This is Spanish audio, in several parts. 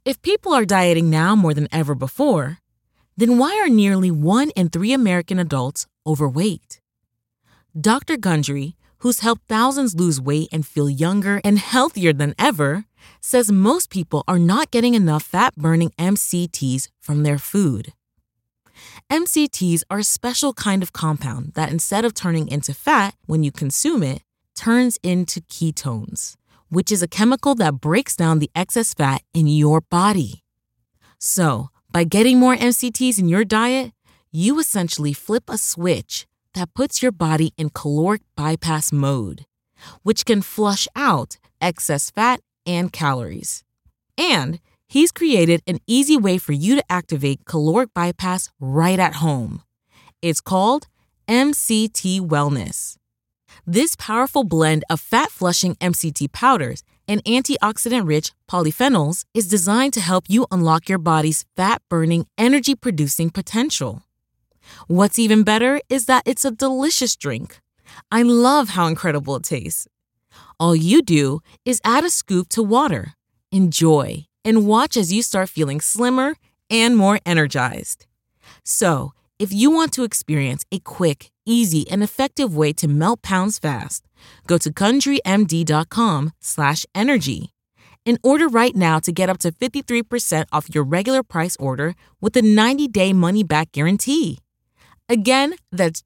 If people are dieting now more than ever before, then why are nearly 1 in 3 American adults overweight? Dr. Gundry, who's helped thousands lose weight and feel younger and healthier than ever, says most people are not getting enough fat-burning MCTs from their food. MCTs are a special kind of compound that instead of turning into fat when you consume it, turns into ketones, which is a chemical that breaks down the excess fat in your body. So, by getting more MCTs in your diet, you essentially flip a switch that puts your body in caloric bypass mode, which can flush out excess fat and calories. And he's created an easy way for you to activate caloric bypass right at home. It's called MCT Wellness. This powerful blend of fat-flushing MCT powders and antioxidant-rich polyphenols is designed to help you unlock your body's fat-burning, energy-producing potential. What's even better is that it's a delicious drink. I love how incredible it tastes. All you do is add a scoop to water, enjoy, and watch as you start feeling slimmer and more energized. So, if you want to experience a quick, easy, and effective way to melt pounds fast, go to GundryMD.com/energy and order right now to get up to 53% off your regular price order with a 90-day money-back guarantee. Again, that's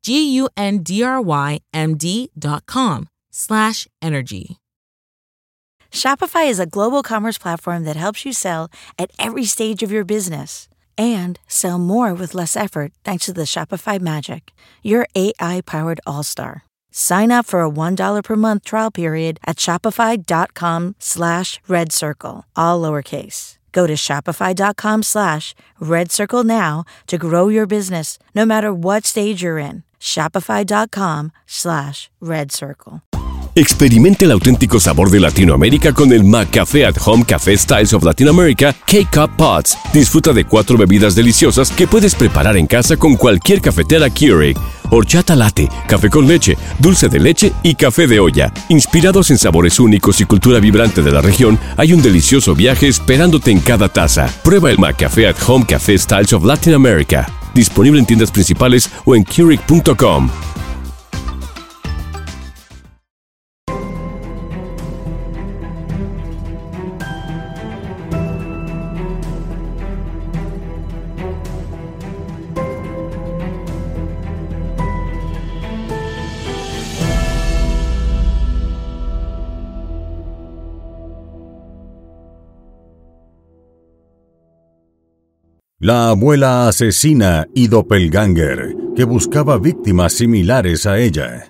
GUNDRYMD.com/energy. Shopify is a global commerce platform that helps you sell at every stage of your business and sell more with less effort thanks to the Shopify Magic, your AI-powered all-star. Sign up for a $1 per month trial period at shopify.com/redcircle, all lowercase. Go to shopify.com/redcircle now to grow your business no matter what stage you're in. Shopify.com/redcircle. Experimente el auténtico sabor de Latinoamérica con el McCafé at Home Café Styles of Latin America K-Cup Pods. Disfruta de 4 bebidas deliciosas que puedes preparar en casa con cualquier cafetera Keurig. Horchata latte, café con leche, dulce de leche y café de olla. Inspirados en sabores únicos y cultura vibrante de la región, hay un delicioso viaje esperándote en cada taza. Prueba el McCafé at Home Café Styles of Latin America. Disponible en tiendas principales o en Keurig.com. La abuela asesina y doppelganger que buscaba víctimas similares a ella.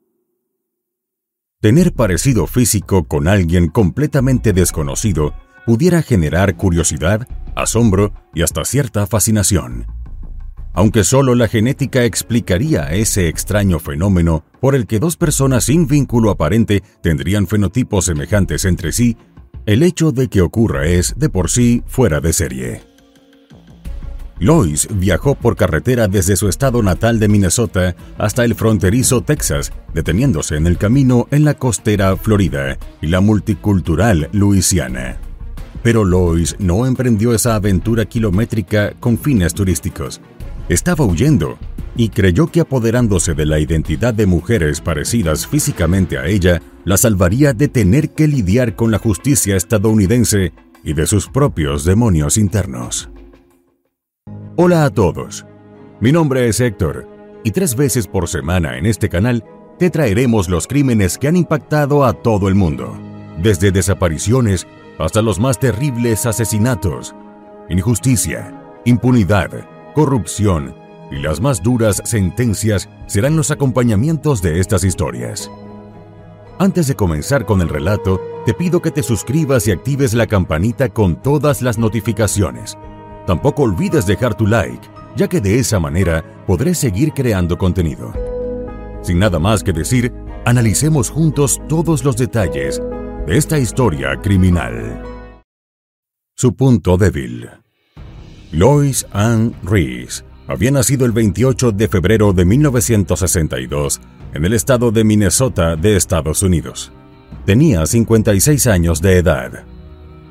Tener parecido físico con alguien completamente desconocido pudiera generar curiosidad, asombro y hasta cierta fascinación. Aunque solo la genética explicaría ese extraño fenómeno por el que 2 personas sin vínculo aparente tendrían fenotipos semejantes entre sí, el hecho de que ocurra es, de por sí, fuera de serie. Lois viajó por carretera desde su estado natal de Minnesota hasta el fronterizo Texas, deteniéndose en el camino en la costera Florida y la multicultural Luisiana. Pero Lois no emprendió esa aventura kilométrica con fines turísticos. Estaba huyendo y creyó que apoderándose de la identidad de mujeres parecidas físicamente a ella, la salvaría de tener que lidiar con la justicia estadounidense y de sus propios demonios internos. Hola a todos, mi nombre es Héctor y 3 veces por semana en este canal te traeremos los crímenes que han impactado a todo el mundo, desde desapariciones hasta los más terribles asesinatos, injusticia, impunidad, corrupción y las más duras sentencias serán los acompañamientos de estas historias. Antes de comenzar con el relato, te pido que te suscribas y actives la campanita con todas las notificaciones. Tampoco olvides dejar tu like, ya que de esa manera podré seguir creando contenido. Sin nada más que decir, analicemos juntos todos los detalles de esta historia criminal. Su punto débil. Lois Ann Reese había nacido el 28 de febrero de 1962 en el estado de Minnesota de Estados Unidos. Tenía 56 años de edad.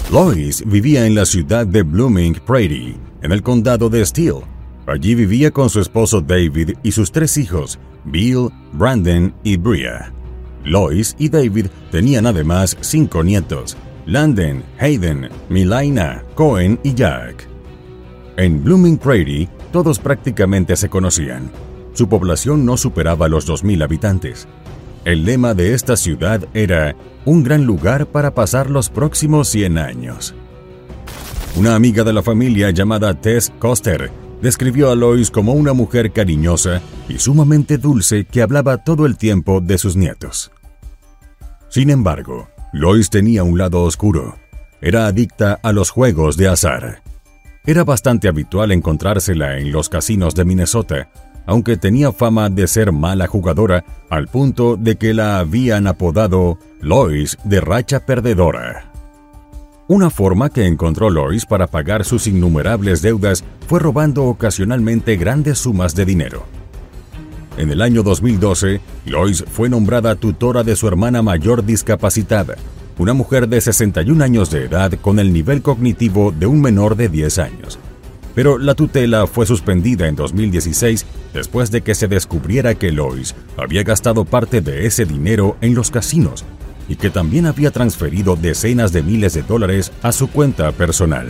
Lois vivía en la ciudad de Blooming Prairie, en el condado de Steele. Allí vivía con su esposo David y sus 3 hijos, Bill, Brandon y Bria. Lois y David tenían además 5 nietos, Landon, Hayden, Milaina, Cohen y Jack. En Blooming Prairie, todos prácticamente se conocían. Su población no superaba los 2,000 habitantes. El lema de esta ciudad era un gran lugar para pasar los próximos 100 años. Una amiga de la familia llamada Tess Coster describió a Lois como una mujer cariñosa y sumamente dulce que hablaba todo el tiempo de sus nietos. Sin embargo, Lois tenía un lado oscuro. Era adicta a los juegos de azar. Era bastante habitual encontrársela en los casinos de Minnesota, aunque tenía fama de ser mala jugadora al punto de que la habían apodado Lois de racha perdedora. Una forma que encontró Lois para pagar sus innumerables deudas fue robando ocasionalmente grandes sumas de dinero. En el año 2012, Lois fue nombrada tutora de su hermana mayor discapacitada, una mujer de 61 años de edad con el nivel cognitivo de un menor de 10 años. Pero la tutela fue suspendida en 2016 después de que se descubriera que Lois había gastado parte de ese dinero en los casinos y que también había transferido decenas de miles de dólares a su cuenta personal.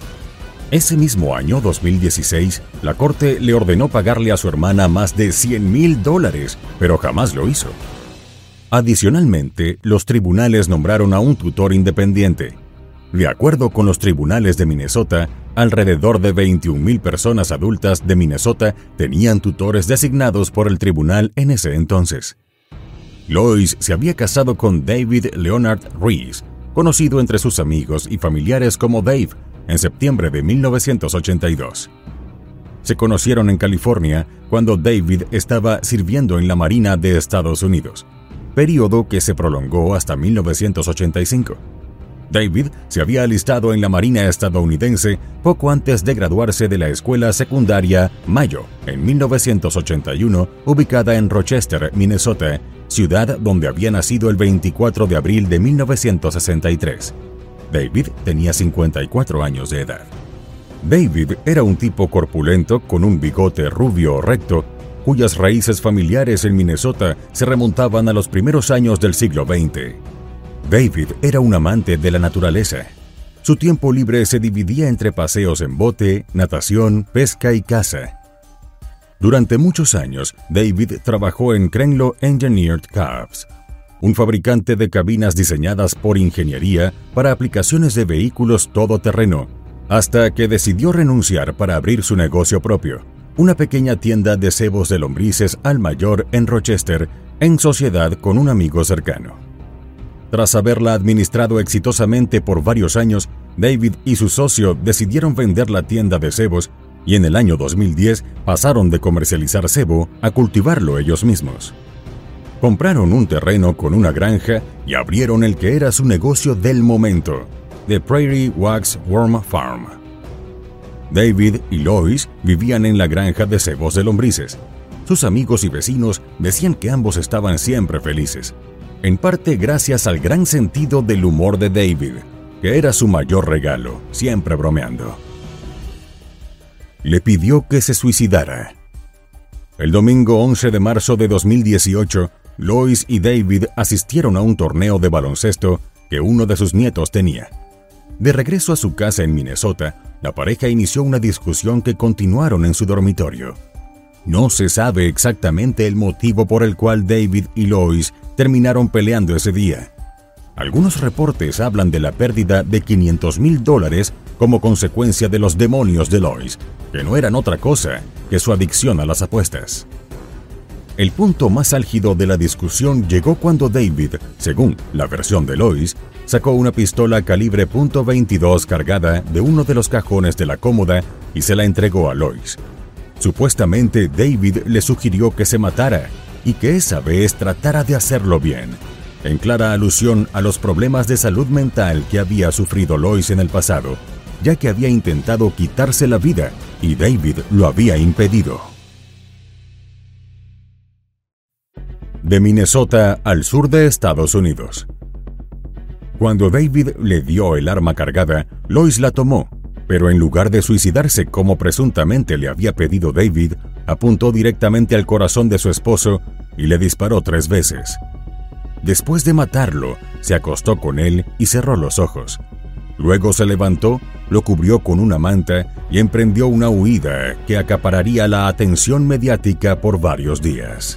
Ese mismo año, 2016, la corte le ordenó pagarle a su hermana más de $100,000, pero jamás lo hizo. Adicionalmente, los tribunales nombraron a un tutor independiente. De acuerdo con los tribunales de Minnesota, alrededor de 21,000 personas adultas de Minnesota tenían tutores designados por el tribunal en ese entonces. Lois se había casado con David Leonard Reese, conocido entre sus amigos y familiares como Dave, en septiembre de 1982. Se conocieron en California cuando David estaba sirviendo en la Marina de Estados Unidos, periodo que se prolongó hasta 1985. David se había alistado en la Marina estadounidense poco antes de graduarse de la escuela secundaria Mayo, en 1981, ubicada en Rochester, Minnesota, ciudad donde había nacido el 24 de abril de 1963. David tenía 54 años de edad. David era un tipo corpulento con un bigote rubio recto, cuyas raíces familiares en Minnesota se remontaban a los primeros años del siglo XX. David era un amante de la naturaleza. Su tiempo libre se dividía entre paseos en bote, natación, pesca y caza. Durante muchos años, David trabajó en Crenlo Engineered Cabs, un fabricante de cabinas diseñadas por ingeniería para aplicaciones de vehículos todoterreno, hasta que decidió renunciar para abrir su negocio propio, una pequeña tienda de cebos de lombrices al mayor en Rochester, en sociedad con un amigo cercano. Tras haberla administrado exitosamente por varios años, David y su socio decidieron vender la tienda de cebos y en el año 2010 pasaron de comercializar cebo a cultivarlo ellos mismos. Compraron un terreno con una granja y abrieron el que era su negocio del momento, The Prairie Wax Worm Farm. David y Lois vivían en la granja de cebos de lombrices. Sus amigos y vecinos decían que ambos estaban siempre felices, en parte gracias al gran sentido del humor de David, que era su mayor regalo, siempre bromeando. Le pidió que se suicidara. El domingo 11 de marzo de 2018, Lois y David asistieron a un torneo de baloncesto que uno de sus nietos tenía. De regreso a su casa en Minnesota, la pareja inició una discusión que continuaron en su dormitorio. No se sabe exactamente el motivo por el cual David y Lois terminaron peleando ese día. Algunos reportes hablan de la pérdida de $500,000 como consecuencia de los demonios de Lois, que no eran otra cosa que su adicción a las apuestas. El punto más álgido de la discusión llegó cuando David, según la versión de Lois, sacó una pistola calibre .22 cargada de uno de los cajones de la cómoda y se la entregó a Lois. Supuestamente David le sugirió que se matara y que esa vez tratara de hacerlo bien, en clara alusión a los problemas de salud mental que había sufrido Lois en el pasado, ya que había intentado quitarse la vida y David lo había impedido. De Minnesota al sur de Estados Unidos. Cuando David le dio el arma cargada, Lois la tomó, pero en lugar de suicidarse como presuntamente le había pedido David, apuntó directamente al corazón de su esposo y le disparó 3 veces. Después de matarlo, se acostó con él y cerró los ojos. Luego se levantó, lo cubrió con una manta y emprendió una huida que acapararía la atención mediática por varios días.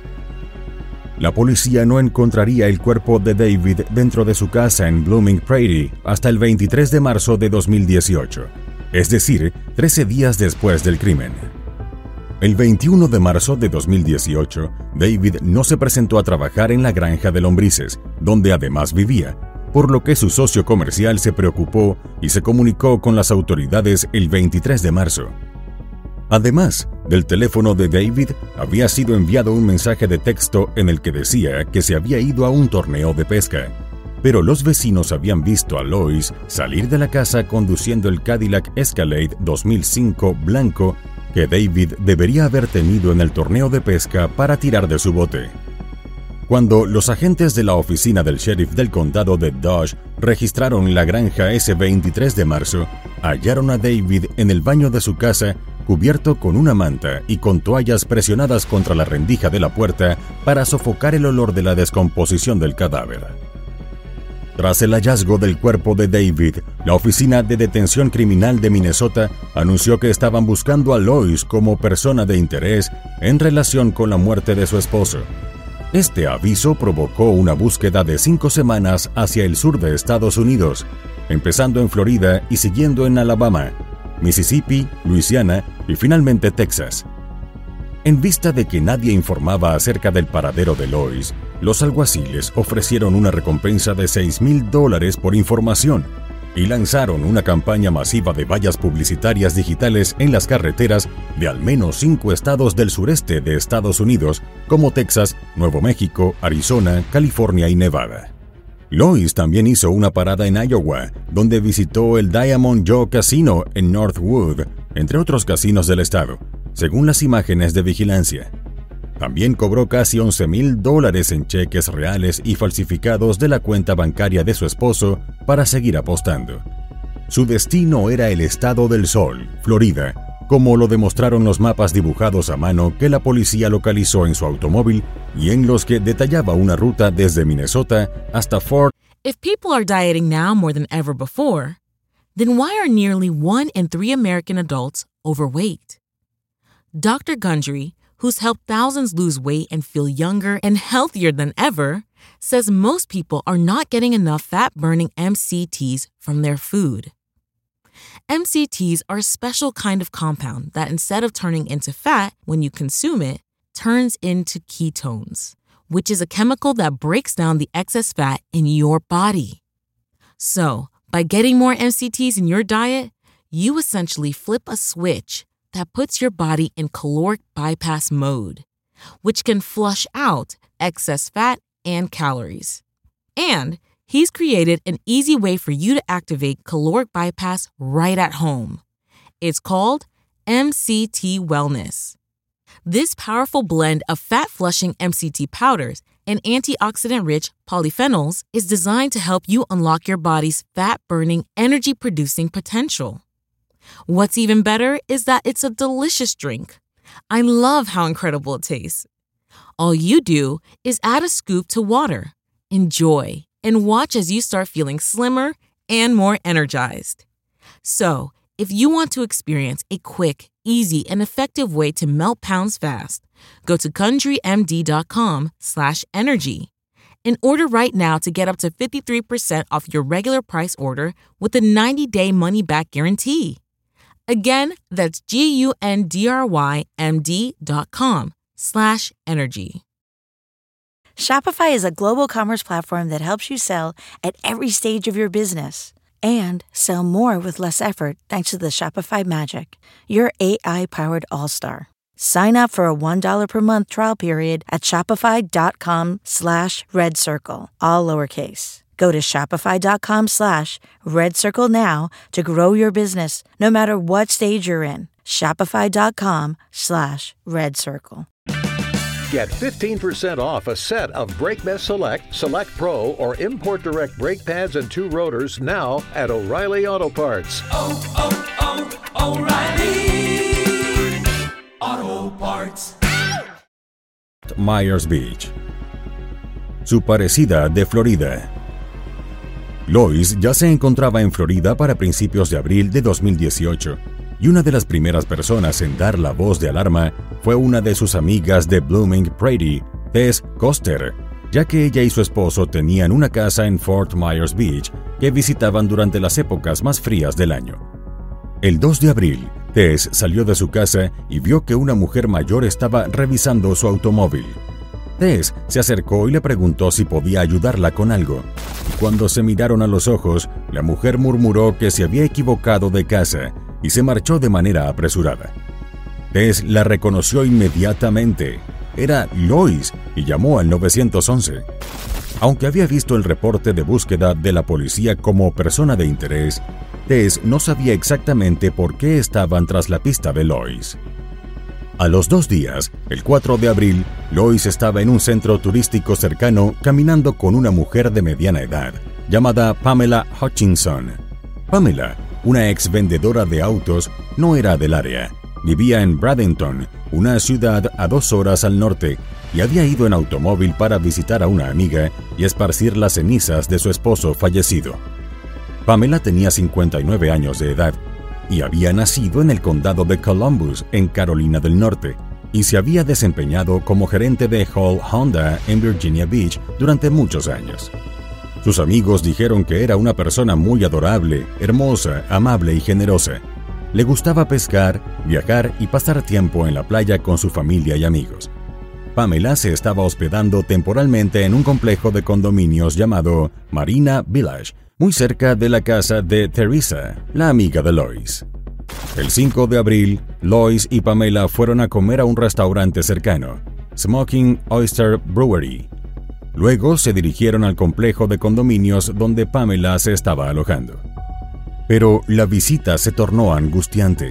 La policía no encontraría el cuerpo de David dentro de su casa en Blooming Prairie hasta el 23 de marzo de 2018, es decir, 13 días después del crimen. El 21 de marzo de 2018, David no se presentó a trabajar en la granja de lombrices, donde además vivía, por lo que su socio comercial se preocupó y se comunicó con las autoridades el 23 de marzo. Además, del teléfono de David había sido enviado un mensaje de texto en el que decía que se había ido a un torneo de pesca, pero los vecinos habían visto a Lois salir de la casa conduciendo el Cadillac Escalade 2005 blanco que David debería haber tenido en el torneo de pesca para tirar de su bote. Cuando los agentes de la oficina del sheriff del condado de Dodge registraron la granja ese 23 de marzo, hallaron a David en el baño de su casa cubierto con una manta y con toallas presionadas contra la rendija de la puerta para sofocar el olor de la descomposición del cadáver. Tras el hallazgo del cuerpo de David, la Oficina de Detención Criminal de Minnesota anunció que estaban buscando a Lois como persona de interés en relación con la muerte de su esposo. Este aviso provocó una búsqueda de 5 semanas hacia el sur de Estados Unidos, empezando en Florida y siguiendo en Alabama, Mississippi, Luisiana y finalmente Texas. En vista de que nadie informaba acerca del paradero de Lois, los alguaciles ofrecieron una recompensa de $6,000 por información y lanzaron una campaña masiva de vallas publicitarias digitales en las carreteras de al menos 5 estados del sureste de Estados Unidos, como Texas, Nuevo México, Arizona, California y Nevada. Lois también hizo una parada en Iowa, donde visitó el Diamond Joe Casino en Northwood, entre otros casinos del estado, según las imágenes de vigilancia. También cobró casi $11,000 en cheques reales y falsificados de la cuenta bancaria de su esposo para seguir apostando. Su destino era el estado del Sol, Florida, como lo demostraron los mapas dibujados a mano que la policía localizó en su automóvil y en los que detallaba una ruta desde Minnesota hasta Fort. If people are dieting now more than ever before, then why are nearly 1 in 3 American adults overweight? Dr. Gundry, who's helped thousands lose weight and feel younger and healthier than ever, says most people are not getting enough fat-burning MCTs from their food. MCTs are a special kind of compound that, instead of turning into fat when you consume it, turns into ketones, which is a chemical that breaks down the excess fat in your body. So, by getting more MCTs in your diet, you essentially flip a switch that puts your body in caloric bypass mode, which can flush out excess fat and calories. And he's created an easy way for you to activate caloric bypass right at home. It's called MCT Wellness. This powerful blend of fat-flushing MCT powders and antioxidant-rich polyphenols is designed to help you unlock your body's fat-burning, energy-producing potential. What's even better is that it's a delicious drink. I love how incredible it tastes. All you do is add a scoop to water, enjoy, and watch as you start feeling slimmer and more energized. So, if you want to experience a quick, easy, and effective way to melt pounds fast, go to CountryMD.com/energy and order right now to get up to 53% off your regular price order with a 90-day money-back guarantee. Again, that's GUNDRYMD.com/energy. Shopify is a global commerce platform that helps you sell at every stage of your business and sell more with less effort thanks to the Shopify Magic, your AI-powered all-star. Sign up for a $1 per month trial period at shopify.com/redcircle, all lowercase. Go to shopify.com/redcircle now to grow your business no matter what stage you're in. Shopify.com/redcircle. Get 15% off a set of BrakeMess Select, Select Pro, or Import Direct brake pads and 2 rotors now at O'Reilly Auto Parts. O'Reilly Auto Parts. Myers Beach. Su parecida de Florida. Lois ya se encontraba en Florida para principios de abril de 2018, y una de las primeras personas en dar la voz de alarma fue una de sus amigas de Blooming Prairie, Tess Koster, ya que ella y su esposo tenían una casa en Fort Myers Beach que visitaban durante las épocas más frías del año. El 2 de abril, Tess salió de su casa y vio que una mujer mayor estaba revisando su automóvil. Tess se acercó y le preguntó si podía ayudarla con algo. Cuando se miraron a los ojos, la mujer murmuró que se había equivocado de casa y se marchó de manera apresurada. Tess la reconoció inmediatamente. Era Lois y llamó al 911. Aunque había visto el reporte de búsqueda de la policía como persona de interés, Tess no sabía exactamente por qué estaban tras la pista de Lois. A los 2 días, el 4 de abril, Lois estaba en un centro turístico cercano caminando con una mujer de mediana edad, llamada Pamela Hutchinson. Pamela, una ex vendedora de autos, no era del área. Vivía en Bradenton, una ciudad a 2 horas al norte, y había ido en automóvil para visitar a una amiga y esparcir las cenizas de su esposo fallecido. Pamela tenía 59 años de edad y había nacido en el condado de Columbus, en Carolina del Norte, y se había desempeñado como gerente de Hall Honda en Virginia Beach durante muchos años. Sus amigos dijeron que era una persona muy adorable, hermosa, amable y generosa. Le gustaba pescar, viajar y pasar tiempo en la playa con su familia y amigos. Pamela se estaba hospedando temporalmente en un complejo de condominios llamado Marina Village, muy cerca de la casa de Teresa, la amiga de Lois. El 5 de abril, Lois y Pamela fueron a comer a un restaurante cercano, Smoking Oyster Brewery. Luego se dirigieron al complejo de condominios donde Pamela se estaba alojando. Pero la visita se tornó angustiante.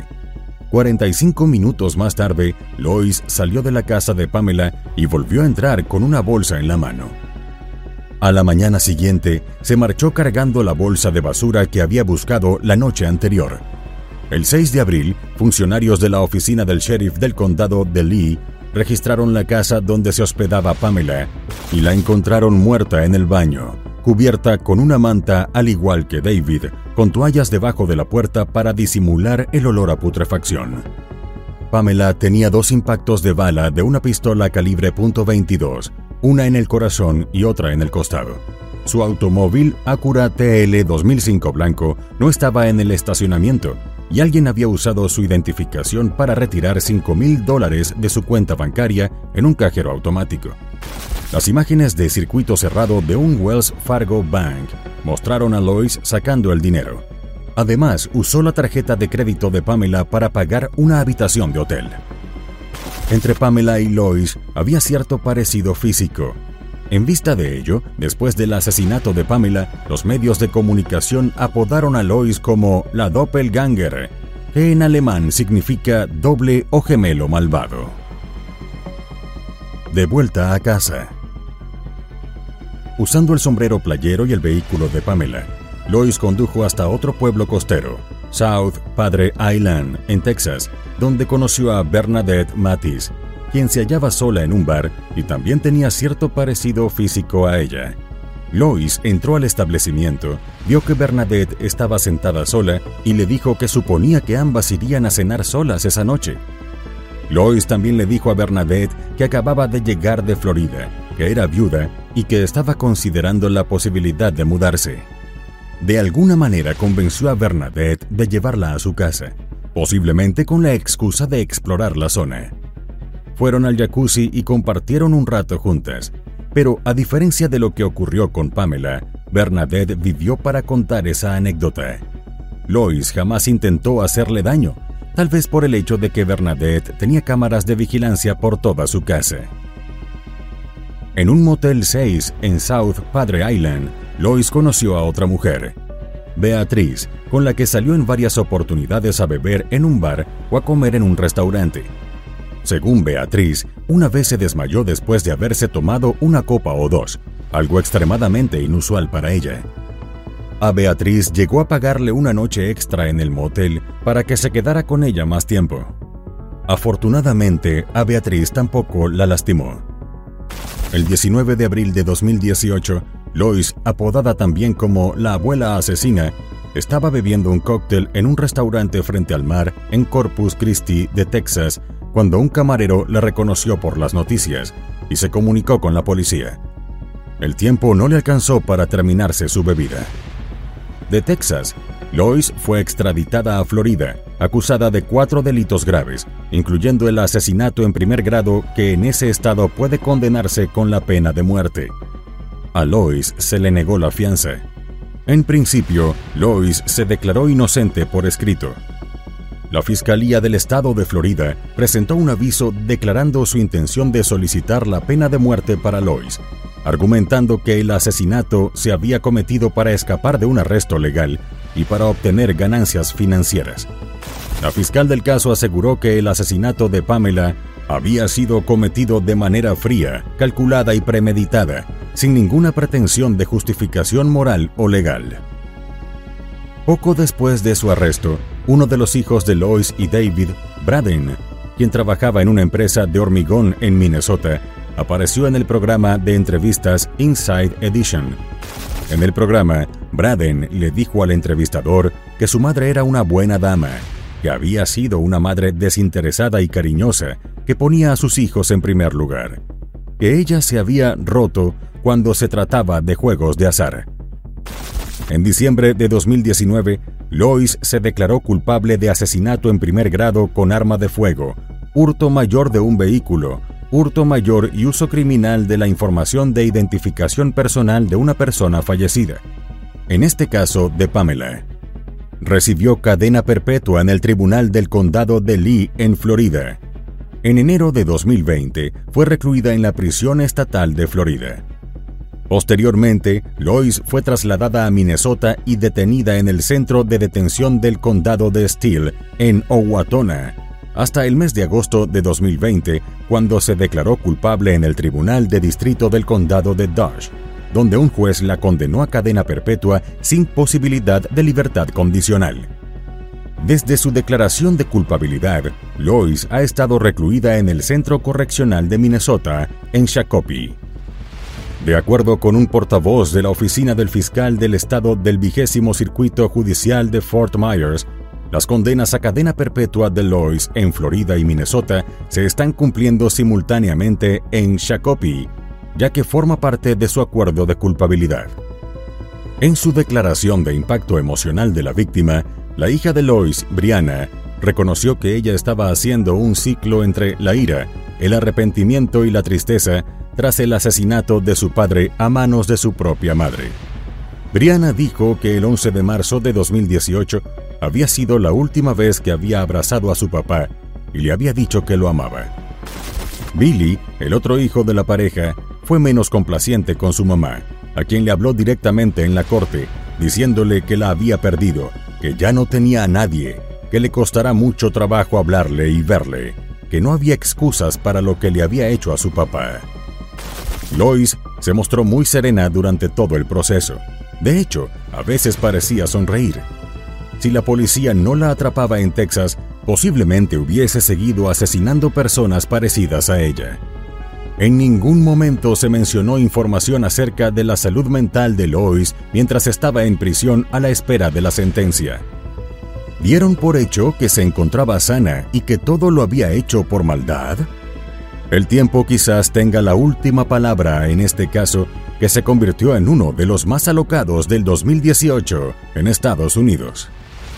45 minutos más tarde, Lois salió de la casa de Pamela y volvió a entrar con una bolsa en la mano. A la mañana siguiente, se marchó cargando la bolsa de basura que había buscado la noche anterior. El 6 de abril, funcionarios de la oficina del sheriff del condado de Lee registraron la casa donde se hospedaba Pamela y la encontraron muerta en el baño, cubierta con una manta al igual que David, con toallas debajo de la puerta para disimular el olor a putrefacción. Pamela tenía 2 impactos de bala de una pistola calibre .22, una en el corazón y otra en el costado. Su automóvil Acura TL 2005 blanco no estaba en el estacionamiento y alguien había usado su identificación para retirar $5,000 de su cuenta bancaria en un cajero automático. Las imágenes de circuito cerrado de un Wells Fargo Bank mostraron a Lois sacando el dinero. Además, usó la tarjeta de crédito de Pamela para pagar una habitación de hotel. Entre Pamela y Lois había cierto parecido físico. En vista de ello, después del asesinato de Pamela, los medios de comunicación apodaron a Lois como la Doppelganger, que en alemán significa doble o gemelo malvado. De vuelta a casa. Usando el sombrero playero y el vehículo de Pamela, Lois condujo hasta otro pueblo costero, South Padre Island, en Texas, donde conoció a Bernadette Mathis, quien se hallaba sola en un bar y también tenía cierto parecido físico a ella. Lois entró al establecimiento, vio que Bernadette estaba sentada sola y le dijo que suponía que ambas irían a cenar solas esa noche. Lois también le dijo a Bernadette que acababa de llegar de Florida, que era viuda y que estaba considerando la posibilidad de mudarse. De alguna manera convenció a Bernadette de llevarla a su casa, posiblemente con la excusa de explorar la zona. Fueron al jacuzzi y compartieron un rato juntas, pero a diferencia de lo que ocurrió con Pamela, Bernadette vivió para contar esa anécdota. Lois jamás intentó hacerle daño, tal vez por el hecho de que Bernadette tenía cámaras de vigilancia por toda su casa. En un Motel 6 en South Padre Island, Lois conoció a otra mujer, Beatriz, con la que salió en varias oportunidades a beber en un bar o a comer en un restaurante. Según Beatriz, una vez se desmayó después de haberse tomado una copa o dos, algo extremadamente inusual para ella. A Beatriz llegó a pagarle una noche extra en el motel para que se quedara con ella más tiempo. Afortunadamente, a Beatriz tampoco la lastimó. El 19 de abril de 2018, Lois, apodada también como la abuela asesina, estaba bebiendo un cóctel en un restaurante frente al mar en Corpus Christi de Texas, cuando un camarero la reconoció por las noticias y se comunicó con la policía. El tiempo no le alcanzó para terminarse su bebida. De Texas, Lois fue extraditada a Florida, acusada de 4 delitos graves, incluyendo el asesinato en primer grado que en ese estado puede condenarse con la pena de muerte. A Lois se le negó la fianza. En principio, Lois se declaró inocente por escrito. La Fiscalía del Estado de Florida presentó un aviso declarando su intención de solicitar la pena de muerte para Lois, argumentando que el asesinato se había cometido para escapar de un arresto legal y para obtener ganancias financieras. La fiscal del caso aseguró que el asesinato de Pamela había sido cometido de manera fría, calculada y premeditada, sin ninguna pretensión de justificación moral o legal. Poco después de su arresto, uno de los hijos de Lois y David, Braden, quien trabajaba en una empresa de hormigón en Minnesota, apareció en el programa de entrevistas Inside Edition. En el programa, Braden le dijo al entrevistador que su madre era una buena dama, que había sido una madre desinteresada y cariñosa, que ponía a sus hijos en primer lugar, que ella se había roto cuando se trataba de juegos de azar. En diciembre de 2019, Lois se declaró culpable de asesinato en primer grado con arma de fuego, hurto mayor de un vehículo, hurto mayor y uso criminal de la información de identificación personal de una persona fallecida, en este caso de Pamela. Recibió cadena perpetua en el Tribunal del Condado de Lee, en Florida. En enero de 2020, fue recluida en la prisión estatal de Florida. Posteriormente, Lois fue trasladada a Minnesota y detenida en el centro de detención del condado de Steele, en Owatonna, hasta el mes de agosto de 2020, cuando se declaró culpable en el Tribunal de Distrito del Condado de Dodge, donde un juez la condenó a cadena perpetua sin posibilidad de libertad condicional. Desde su declaración de culpabilidad, Lois ha estado recluida en el Centro Correccional de Minnesota, en Shakopee. De acuerdo con un portavoz de la Oficina del Fiscal del Estado del 20º Circuito Judicial de Fort Myers, las condenas a cadena perpetua de Lois en Florida y Minnesota se están cumpliendo simultáneamente en Shakopee, ya que forma parte de su acuerdo de culpabilidad. En su declaración de impacto emocional de la víctima, la hija de Lois, Brianna, reconoció que ella estaba haciendo un ciclo entre la ira, el arrepentimiento y la tristeza tras el asesinato de su padre a manos de su propia madre. Brianna dijo que el 11 de marzo de 2018 había sido la última vez que había abrazado a su papá y le había dicho que lo amaba. Billy, el otro hijo de la pareja, fue menos complaciente con su mamá, a quien le habló directamente en la corte, diciéndole que la había perdido, que ya no tenía a nadie, que le costará mucho trabajo hablarle y verle, que no había excusas para lo que le había hecho a su papá. Lois se mostró muy serena durante todo el proceso. De hecho, a veces parecía sonreír. Si la policía no la atrapaba en Texas, posiblemente hubiese seguido asesinando personas parecidas a ella. En ningún momento se mencionó información acerca de la salud mental de Lois mientras estaba en prisión a la espera de la sentencia. ¿Dieron por hecho que se encontraba sana y que todo lo había hecho por maldad? El tiempo quizás tenga la última palabra en este caso, que se convirtió en uno de los más alocados del 2018 en Estados Unidos.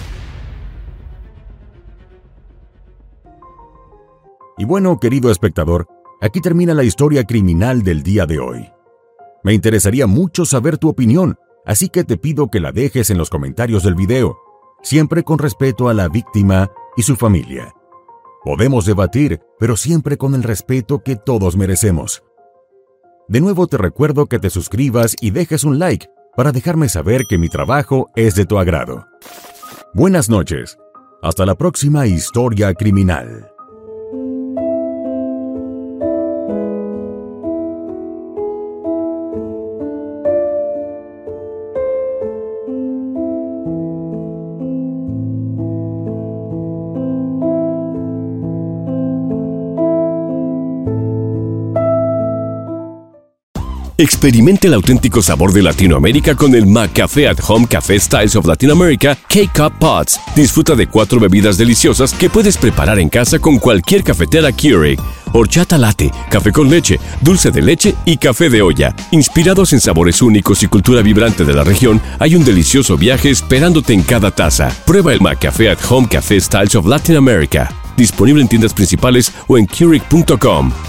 Y bueno, querido espectador, aquí termina la historia criminal del día de hoy. Me interesaría mucho saber tu opinión, así que te pido que la dejes en los comentarios del video, siempre con respeto a la víctima y su familia. Podemos debatir, pero siempre con el respeto que todos merecemos. De nuevo te recuerdo que te suscribas y dejes un like para dejarme saber que mi trabajo es de tu agrado. Buenas noches. Hasta la próxima historia criminal. Experimente el auténtico sabor de Latinoamérica con el McCafé at Home Café Styles of Latin America K-Cup Pots. Disfruta de 4 bebidas deliciosas que puedes preparar en casa con cualquier cafetera Keurig. Horchata latte, café con leche, dulce de leche y café de olla. Inspirados en sabores únicos y cultura vibrante de la región, hay un delicioso viaje esperándote en cada taza. Prueba el McCafé at Home Café Styles of Latin America. Disponible en tiendas principales o en Keurig.com.